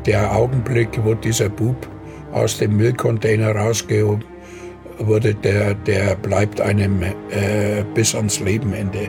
Der Augenblick, wo dieser Bub aus dem Müllcontainer rausgehoben wurde, der bleibt einem bis ans Lebenende.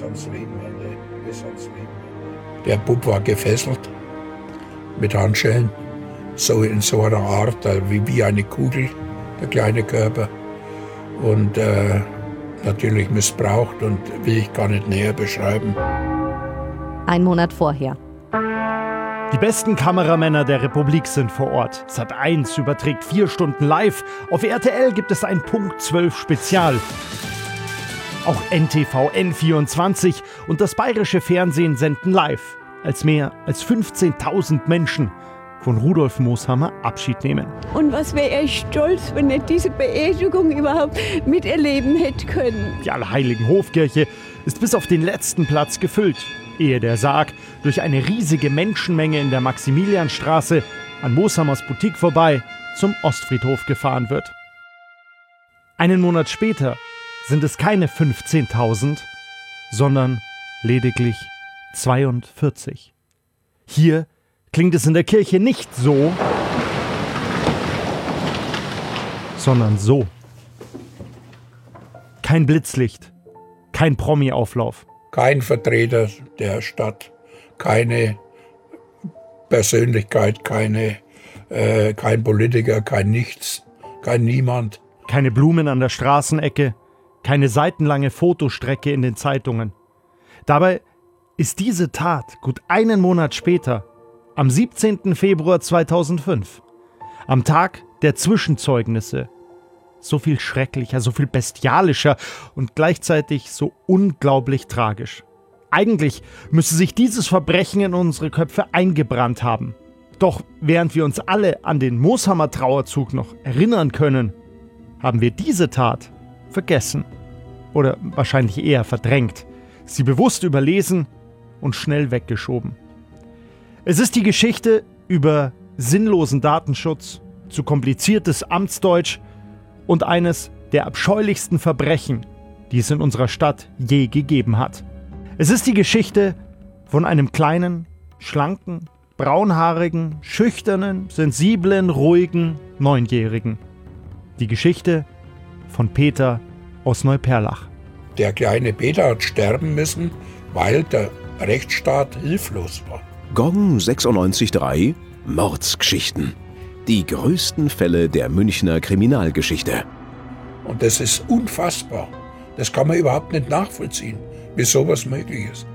Der Bub war gefesselt mit Handschellen, so in so einer Art wie eine Kugel, der kleine Körper. Und natürlich missbraucht und will ich gar nicht näher beschreiben. Ein Monat vorher. Die besten Kameramänner der Republik sind vor Ort. Sat.1 überträgt 4 Stunden live. Auf RTL gibt es ein Punkt 12 Spezial. Auch NTV, N24 und das bayerische Fernsehen senden live, als mehr als 15.000 Menschen von Rudolf Moshammer Abschied nehmen. Und was wäre ich stolz, wenn ich diese Beerdigung überhaupt miterleben hätte können. Die Allerheiligen Hofkirche ist bis auf den letzten Platz gefüllt, ehe der Sarg durch eine riesige Menschenmenge in der Maximilianstraße an Moshammers Boutique vorbei zum Ostfriedhof gefahren wird. Einen Monat später sind es keine 15.000, sondern lediglich 42. Hier klingt es in der Kirche nicht so, sondern so. Kein Blitzlicht, kein Promi-Auflauf. Kein Vertreter der Stadt, keine Persönlichkeit, kein Politiker, kein Nichts, kein Niemand. Keine Blumen an der Straßenecke, keine seitenlange Fotostrecke in den Zeitungen. Dabei ist diese Tat gut einen Monat später, am 17. Februar 2005, am Tag der Zwischenzeugnisse, so viel schrecklicher, so viel bestialischer und gleichzeitig so unglaublich tragisch. Eigentlich müsste sich dieses Verbrechen in unsere Köpfe eingebrannt haben. Doch während wir uns alle an den Moshammer-Trauerzug noch erinnern können, haben wir diese Tat vergessen. Oder wahrscheinlich eher verdrängt, sie bewusst überlesen und schnell weggeschoben. Es ist die Geschichte über sinnlosen Datenschutz, zu kompliziertes Amtsdeutsch und eines der abscheulichsten Verbrechen, die es in unserer Stadt je gegeben hat. Es ist die Geschichte von einem kleinen, schlanken, braunhaarigen, schüchternen, sensiblen, ruhigen 9-Jährigen. Die Geschichte von Peter aus Neuperlach. Der kleine Peter hat sterben müssen, weil der Rechtsstaat hilflos war. Gong 96.3 Mordsgeschichten. Die größten Fälle der Münchner Kriminalgeschichte. Und das ist unfassbar. Das kann man überhaupt nicht nachvollziehen, wie sowas möglich ist.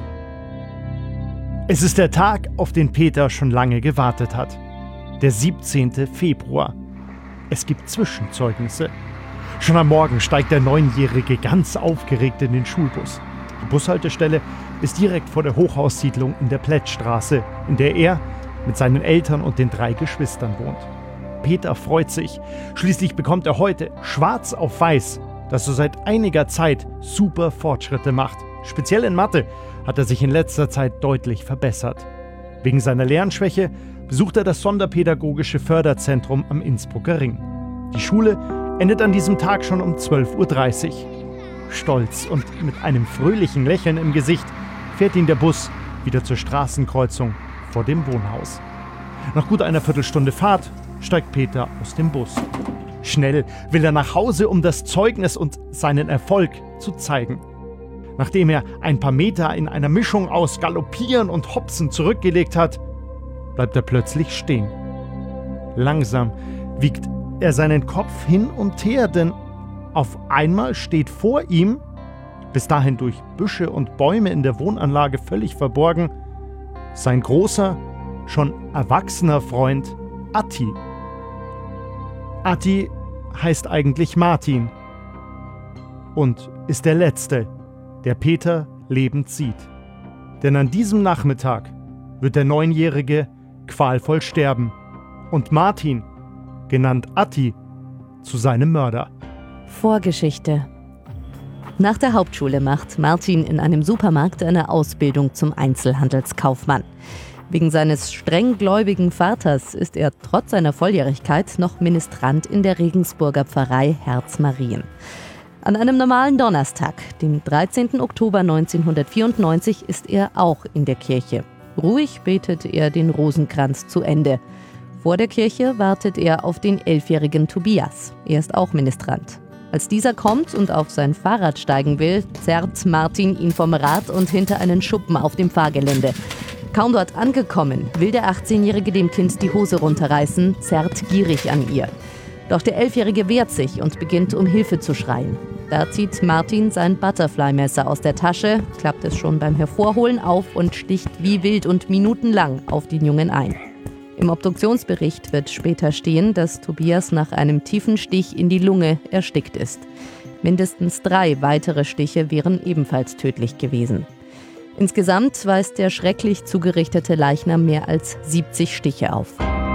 Es ist der Tag, auf den Peter schon lange gewartet hat. Der 17. Februar. Es gibt Zwischenzeugnisse. Schon am Morgen steigt der 9-Jährige ganz aufgeregt in den Schulbus. Die Bushaltestelle ist direkt vor der Hochhaussiedlung in der Plättstraße, in der er mit seinen Eltern und den 3 Geschwistern wohnt. Peter freut sich. Schließlich bekommt er heute schwarz auf weiß, dass er seit einiger Zeit super Fortschritte macht. Speziell in Mathe hat er sich in letzter Zeit deutlich verbessert. Wegen seiner Lernschwäche besucht er das Sonderpädagogische Förderzentrum am Innsbrucker Ring. Die Schule endet an diesem Tag schon um 12.30 Uhr. Stolz und mit einem fröhlichen Lächeln im Gesicht fährt ihn der Bus wieder zur Straßenkreuzung vor dem Wohnhaus. Nach gut einer Viertelstunde Fahrt steigt Peter aus dem Bus. Schnell will er nach Hause, um das Zeugnis und seinen Erfolg zu zeigen. Nachdem er ein paar Meter in einer Mischung aus Galoppieren und Hopsen zurückgelegt hat, bleibt er plötzlich stehen. Langsam wiegt er seinen Kopf hin und her, denn auf einmal steht vor ihm, bis dahin durch Büsche und Bäume in der Wohnanlage völlig verborgen, sein großer, schon erwachsener Freund Atti. Atti heißt eigentlich Martin und ist der Letzte, der Peter lebend sieht. Denn an diesem Nachmittag wird der 9-Jährige qualvoll sterben und Martin, genannt Atti, zu seinem Mörder. Vorgeschichte. Nach der Hauptschule macht Martin in einem Supermarkt eine Ausbildung zum Einzelhandelskaufmann. Wegen seines strenggläubigen Vaters ist er trotz seiner Volljährigkeit noch Ministrant in der Regensburger Pfarrei Herzmarien. An einem normalen Donnerstag, dem 13. Oktober 1994, ist er auch in der Kirche. Ruhig betet er den Rosenkranz zu Ende. Vor der Kirche wartet er auf den 11-jährigen Tobias. Er ist auch Ministrant. Als dieser kommt und auf sein Fahrrad steigen will, zerrt Martin ihn vom Rad und hinter einen Schuppen auf dem Fahrgelände. Kaum dort angekommen, will der 18-Jährige dem Kind die Hose runterreißen, zerrt gierig an ihr. Doch der 11-Jährige wehrt sich und beginnt um Hilfe zu schreien. Da zieht Martin sein Butterfly-Messer aus der Tasche, klappt es schon beim Hervorholen auf und sticht wie wild und minutenlang auf den Jungen ein. Im Obduktionsbericht wird später stehen, dass Tobias nach einem tiefen Stich in die Lunge erstickt ist. Mindestens 3 weitere Stiche wären ebenfalls tödlich gewesen. Insgesamt weist der schrecklich zugerichtete Leichnam mehr als 70 Stiche auf.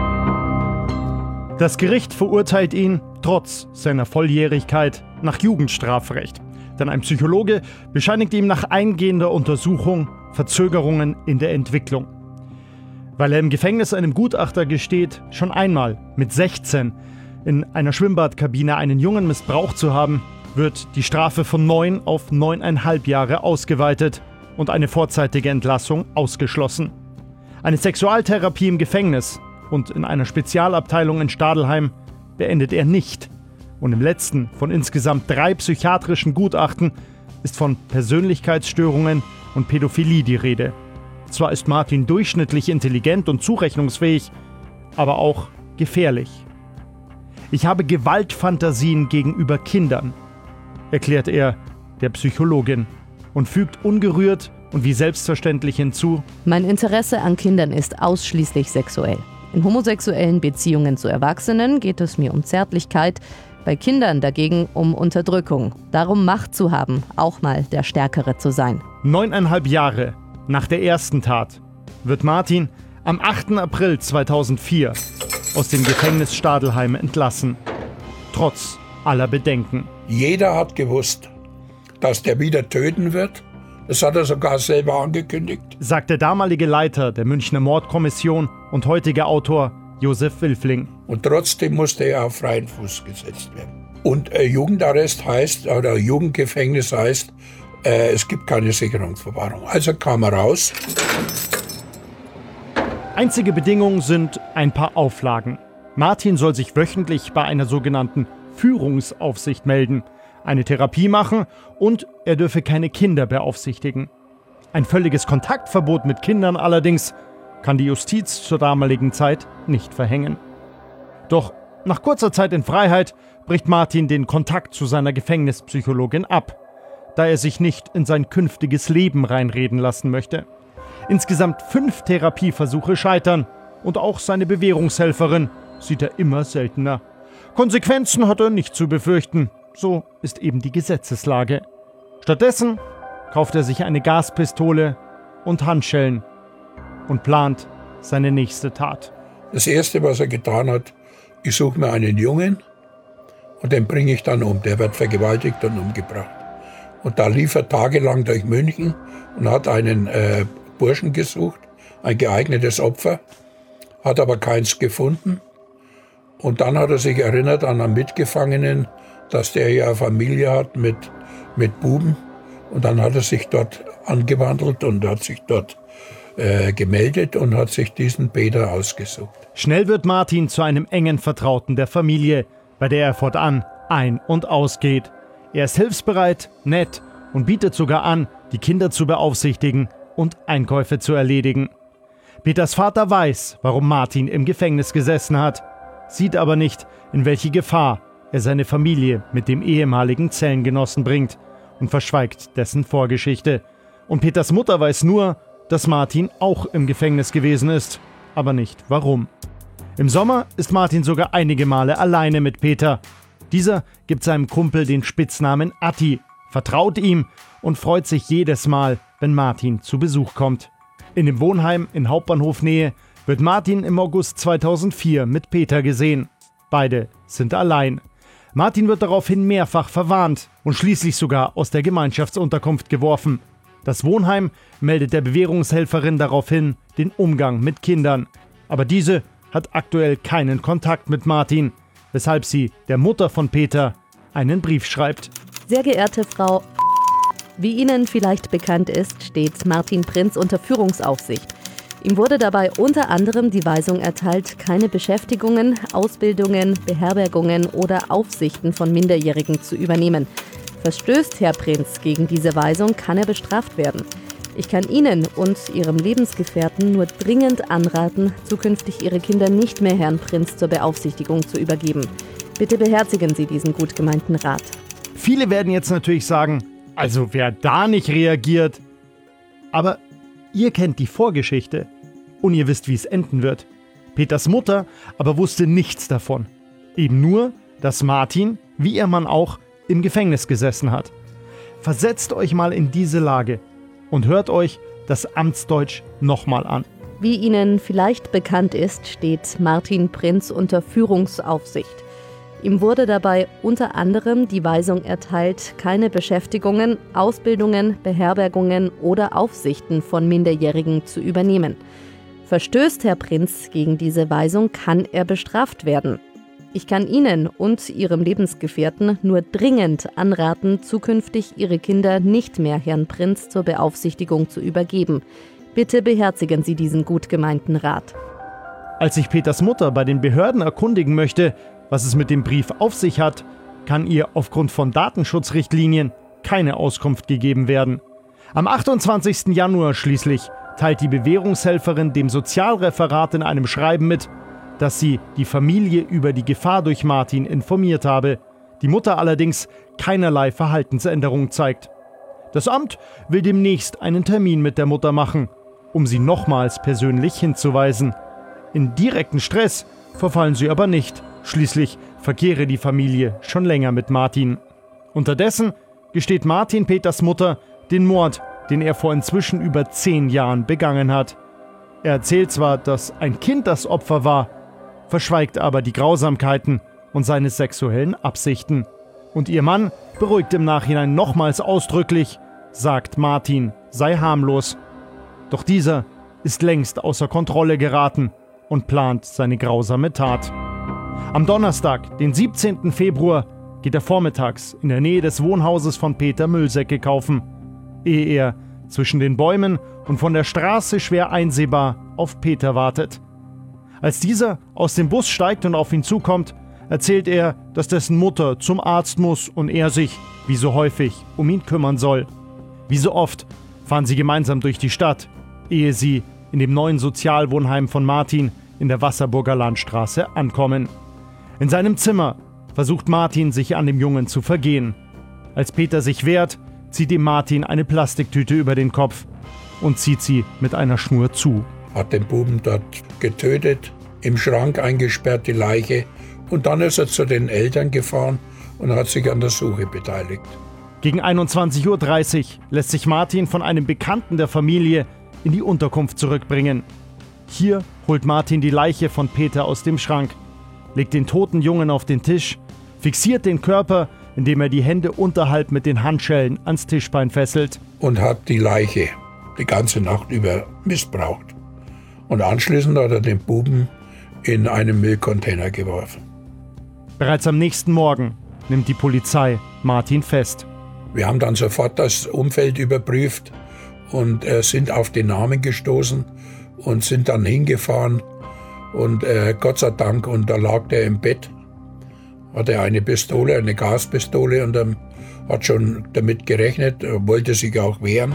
Das Gericht verurteilt ihn, trotz seiner Volljährigkeit, nach Jugendstrafrecht. Denn ein Psychologe bescheinigt ihm nach eingehender Untersuchung Verzögerungen in der Entwicklung. Weil er im Gefängnis einem Gutachter gesteht, schon einmal mit 16 in einer Schwimmbadkabine einen Jungen missbraucht zu haben, wird die Strafe von 9 auf 9,5 Jahre ausgeweitet und eine vorzeitige Entlassung ausgeschlossen. Eine Sexualtherapie im Gefängnis und in einer Spezialabteilung in Stadelheim beendet er nicht. Und im letzten von insgesamt 3 psychiatrischen Gutachten ist von Persönlichkeitsstörungen und Pädophilie die Rede. Zwar ist Martin durchschnittlich intelligent und zurechnungsfähig, aber auch gefährlich. Ich habe Gewaltfantasien gegenüber Kindern, erklärt er der Psychologin und fügt ungerührt und wie selbstverständlich hinzu: Mein Interesse an Kindern ist ausschließlich sexuell. In homosexuellen Beziehungen zu Erwachsenen geht es mir um Zärtlichkeit, bei Kindern dagegen um Unterdrückung. Darum Macht zu haben, auch mal der Stärkere zu sein. 9,5 Jahre nach der ersten Tat wird Martin am 8. April 2004 aus dem Gefängnis Stadelheim entlassen. Trotz aller Bedenken. Jeder hat gewusst, dass der wieder töten wird. Das hat er sogar selber angekündigt. Sagt der damalige Leiter der Münchner Mordkommission und heutige Autor Josef Wilfling. Und trotzdem musste er auf freien Fuß gesetzt werden. Und Jugendarrest heißt, oder Jugendgefängnis heißt, es gibt keine Sicherungsverwahrung. Also kam er raus. Einzige Bedingung sind ein paar Auflagen. Martin soll sich wöchentlich bei einer sogenannten Führungsaufsicht melden, eine Therapie machen und er dürfe keine Kinder beaufsichtigen. Ein völliges Kontaktverbot mit Kindern allerdings kann die Justiz zur damaligen Zeit nicht verhängen. Doch nach kurzer Zeit in Freiheit bricht Martin den Kontakt zu seiner Gefängnispsychologin ab, da er sich nicht in sein künftiges Leben reinreden lassen möchte. Insgesamt 5 Therapieversuche scheitern und auch seine Bewährungshelferin sieht er immer seltener. Konsequenzen hat er nicht zu befürchten, so ist eben die Gesetzeslage. Stattdessen kauft er sich eine Gaspistole und Handschellen und plant seine nächste Tat. Das Erste, was er getan hat, ich suche mir einen Jungen und den bringe ich dann um. Der wird vergewaltigt und umgebracht. Und da lief er tagelang durch München und hat einen Burschen gesucht, ein geeignetes Opfer, hat aber keins gefunden. Und dann hat er sich erinnert an einen Mitgefangenen, dass der ja eine Familie hat mit Buben. Und dann hat er sich dort angewandelt und hat sich dort gemeldet und hat sich diesen Peter ausgesucht. Schnell wird Martin zu einem engen Vertrauten der Familie, bei der er fortan ein- und ausgeht. Er ist hilfsbereit, nett und bietet sogar an, die Kinder zu beaufsichtigen und Einkäufe zu erledigen. Peters Vater weiß, warum Martin im Gefängnis gesessen hat, sieht aber nicht, in welche Gefahr er seine Familie mit dem ehemaligen Zellengenossen bringt und verschweigt dessen Vorgeschichte. Und Peters Mutter weiß nur, dass Martin auch im Gefängnis gewesen ist, aber nicht warum. Im Sommer ist Martin sogar einige Male alleine mit Peter. Dieser gibt seinem Kumpel den Spitznamen Atti, vertraut ihm und freut sich jedes Mal, wenn Martin zu Besuch kommt. In dem Wohnheim in Hauptbahnhofnähe wird Martin im August 2004 mit Peter gesehen. Beide sind allein. Martin wird daraufhin mehrfach verwarnt und schließlich sogar aus der Gemeinschaftsunterkunft geworfen. Das Wohnheim meldet der Bewährungshelferin daraufhin den Umgang mit Kindern. Aber diese hat aktuell keinen Kontakt mit Martin, weshalb sie der Mutter von Peter einen Brief schreibt. Sehr geehrte Frau, wie Ihnen vielleicht bekannt ist, steht Martin Prinz unter Führungsaufsicht. Ihm wurde dabei unter anderem die Weisung erteilt, keine Beschäftigungen, Ausbildungen, Beherbergungen oder Aufsichten von Minderjährigen zu übernehmen. Verstößt Herr Prinz gegen diese Weisung, kann er bestraft werden. Ich kann Ihnen und Ihrem Lebensgefährten nur dringend anraten, zukünftig Ihre Kinder nicht mehr Herrn Prinz zur Beaufsichtigung zu übergeben. Bitte beherzigen Sie diesen gut gemeinten Rat. Viele werden jetzt natürlich sagen, also wer da nicht reagiert. Aber ihr kennt die Vorgeschichte und ihr wisst, wie es enden wird. Peters Mutter aber wusste nichts davon. Eben nur, dass Martin, wie ihr Mann auch, im Gefängnis gesessen hat. Versetzt euch mal in diese Lage und hört euch das Amtsdeutsch nochmal an. Wie Ihnen vielleicht bekannt ist, steht Martin Prinz unter Führungsaufsicht. Ihm wurde dabei unter anderem die Weisung erteilt, keine Beschäftigungen, Ausbildungen, Beherbergungen oder Aufsichten von Minderjährigen zu übernehmen. Verstößt Herr Prinz gegen diese Weisung, kann er bestraft werden. Ich kann Ihnen und Ihrem Lebensgefährten nur dringend anraten, zukünftig Ihre Kinder nicht mehr Herrn Prinz zur Beaufsichtigung zu übergeben. Bitte beherzigen Sie diesen gut gemeinten Rat. Als sich Peters Mutter bei den Behörden erkundigen möchte, was es mit dem Brief auf sich hat, kann ihr aufgrund von Datenschutzrichtlinien keine Auskunft gegeben werden. Am 28. Januar schließlich teilt die Bewährungshelferin dem Sozialreferat in einem Schreiben mit, dass sie die Familie über die Gefahr durch Martin informiert habe, die Mutter allerdings keinerlei Verhaltensänderung zeigt. Das Amt will demnächst einen Termin mit der Mutter machen, um sie nochmals persönlich hinzuweisen. In direkten Stress verfallen sie aber nicht. Schließlich verkehre die Familie schon länger mit Martin. Unterdessen gesteht Martin Peters Mutter den Mord, den er vor inzwischen über 10 Jahren begangen hat. Er erzählt zwar, dass ein Kind das Opfer war, verschweigt aber die Grausamkeiten und seine sexuellen Absichten. Und ihr Mann beruhigt im Nachhinein nochmals ausdrücklich, sagt, Martin sei harmlos. Doch dieser ist längst außer Kontrolle geraten und plant seine grausame Tat. Am Donnerstag, den 17. Februar, geht er vormittags in der Nähe des Wohnhauses von Peter Müllsäcke kaufen, ehe er zwischen den Bäumen und von der Straße schwer einsehbar auf Peter wartet. Als dieser aus dem Bus steigt und auf ihn zukommt, erzählt er, dass dessen Mutter zum Arzt muss und er sich, wie so häufig, um ihn kümmern soll. Wie so oft fahren sie gemeinsam durch die Stadt, ehe sie in dem neuen Sozialwohnheim von Martin in der Wasserburger Landstraße ankommen. In seinem Zimmer versucht Martin, sich an dem Jungen zu vergehen. Als Peter sich wehrt, zieht ihm Martin eine Plastiktüte über den Kopf und zieht sie mit einer Schnur zu. Hat den Buben dort getötet, im Schrank eingesperrt, die Leiche. Und dann ist er zu den Eltern gefahren und hat sich an der Suche beteiligt. Gegen 21:30 Uhr lässt sich Martin von einem Bekannten der Familie in die Unterkunft zurückbringen. Hier holt Martin die Leiche von Peter aus dem Schrank, legt den toten Jungen auf den Tisch, fixiert den Körper, indem er die Hände unterhalb mit den Handschellen ans Tischbein fesselt. Und hat die Leiche die ganze Nacht über missbraucht. Und anschließend hat er den Buben in einen Müllcontainer geworfen. Bereits am nächsten Morgen nimmt die Polizei Martin fest. Wir haben dann sofort das Umfeld überprüft und sind auf den Namen gestoßen und sind dann hingefahren. Und Gott sei Dank, und da lag der im Bett, hatte eine Pistole, eine Gaspistole, und hat schon damit gerechnet, wollte sich auch wehren.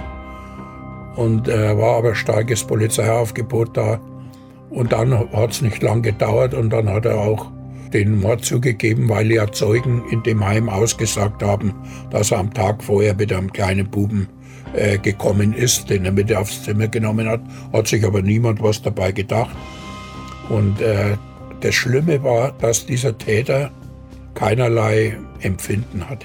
Und war aber starkes Polizeiaufgebot da. Und dann hat es nicht lang gedauert und dann hat er auch den Mord zugegeben, weil ja Zeugen in dem Heim ausgesagt haben, dass er am Tag vorher mit einem kleinen Buben gekommen ist, den er mit aufs Zimmer genommen hat. Hat sich aber niemand was dabei gedacht. Und das Schlimme war, dass dieser Täter keinerlei Empfinden hatte.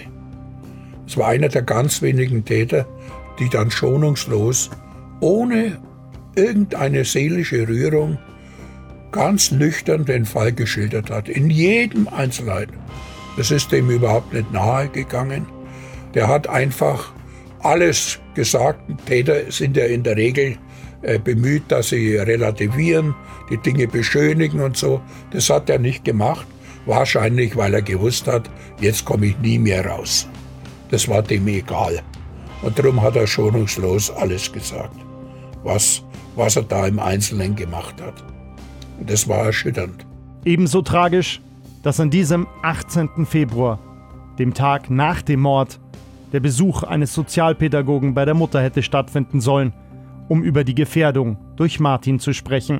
Es war einer der ganz wenigen Täter, die dann schonungslos, ohne irgendeine seelische Rührung, ganz nüchtern den Fall geschildert hat. In jedem Einzelheit. Das ist dem überhaupt nicht nahe gegangen. Der hat einfach alles gesagt. Täter sind ja in der Regel bemüht, dass sie relativieren, die Dinge beschönigen und so. Das hat er nicht gemacht. Wahrscheinlich, weil er gewusst hat, jetzt komme ich nie mehr raus. Das war dem egal. Und darum hat er schonungslos alles gesagt, was was er da im Einzelnen gemacht hat. Und das war erschütternd. Ebenso tragisch, dass an diesem 18. Februar, dem Tag nach dem Mord, der Besuch eines Sozialpädagogen bei der Mutter hätte stattfinden sollen, um über die Gefährdung durch Martin zu sprechen.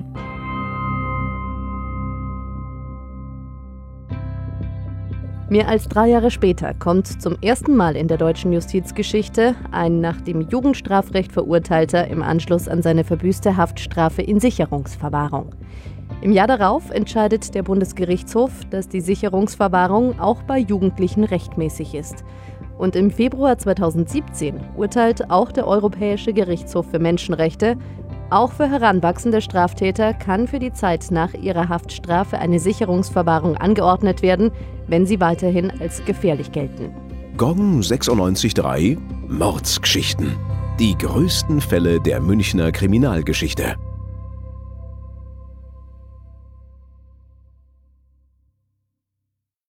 Mehr als 3 Jahre später kommt zum ersten Mal in der deutschen Justizgeschichte ein nach dem Jugendstrafrecht Verurteilter im Anschluss an seine verbüßte Haftstrafe in Sicherungsverwahrung. Im Jahr darauf entscheidet der Bundesgerichtshof, dass die Sicherungsverwahrung auch bei Jugendlichen rechtmäßig ist. Und im Februar 2017 urteilt auch der Europäische Gerichtshof für Menschenrechte, auch für heranwachsende Straftäter kann für die Zeit nach ihrer Haftstrafe eine Sicherungsverwahrung angeordnet werden, wenn sie weiterhin als gefährlich gelten. Gong 96.3 Mordsgeschichten. Die größten Fälle der Münchner Kriminalgeschichte.